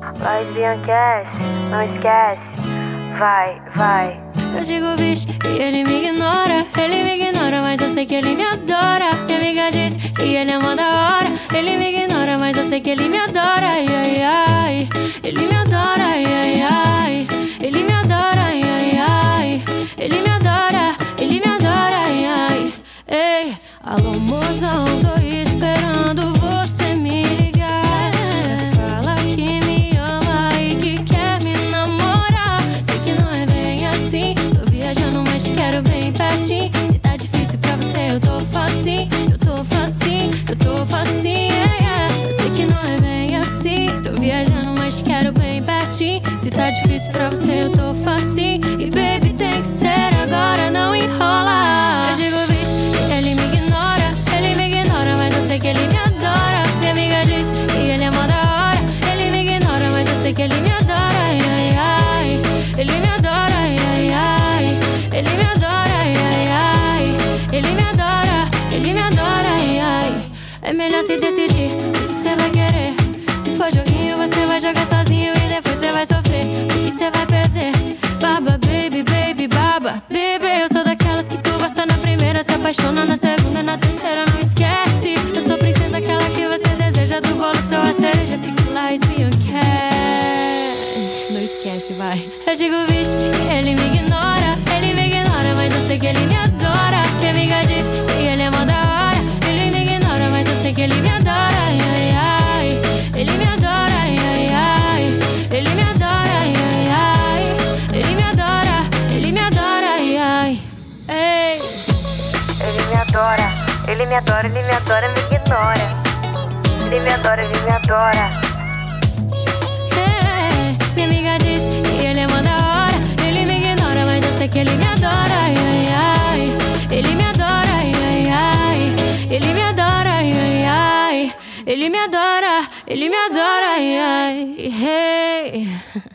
Mas enlouquece, não esquece. Vai, vai. Eu digo bicho e ele me ignora. Ele me ignora, mas eu sei que ele me adora. Minha amiga diz que ele é mó da hora. Ele me ignora, mas eu sei que ele me adora. Ai, ai, ai. Ele me adora, ai, ai, ai. Ele me adora, ai, ai, ai. Ele me adora, ele me adora, ai, ai. Ei, alô mozão, tô esperando você me ligar. Fala que me ama e que quer me namorar. Sei que não é bem assim, tô viajando, mas quero bem pertinho. Se tá difícil pra você, eu tô facinho. Eu tô facinho, eu tô facinho, yeah, yeah. Eu sei que não é bem assim, tô viajando, mas quero bem pertinho. Se tá difícil pra você, eu tô facinho. E baby, tem que ser agora, não enrola. Eu digo bicho, ele me ignora. Ele me ignora, mas eu sei que ele me adora. Minha amiga diz que ele é mó da hora. Ele me ignora, mas eu sei que ele me adora. Ai, ai, ai. Ele me adora, ai, ai, ai. Ele me adora, ai, ai, ai. Ele me adora, ele me adora, ai, ai. É melhor se decidir o que você vai querer. Se for joguinho, você vai jogar sozinho e depois você vai sofrer. O que você vai perder? Baba, baby, baby, baba. Baby, eu sou daquelas que tu gosta na primeira, se apaixona na segunda, na terceira, não esquece. Eu sou princesa, aquela que você deseja. Do bolo, sou a cereja, fico lá e se não esquece, vai. Eu digo, vixe, ele me ignora. Ele me ignora, mas eu sei que ele me adora. Minha amiga diz que ele é mó da hora. Ele me ignora, mas eu sei que ele me adora. Ai, ai, ai. Ele me adora, ai, ai, ai. Ele me adora, ai, ai, ai. Ele me adora, ele me adora, ai, ai. Ei. Ele me adora, ele me adora, ele me adora, me ignora. Ele me adora, ele me adora. Minha amiga diz que ele é mó da hora. Ele me ignora, mas eu sei que ele me adora. Ai, ai, ai. Ele me adora, ai, ai, ai. Ele me adora, ai, ai, ai. Ele me adora, ai, ai. Hey.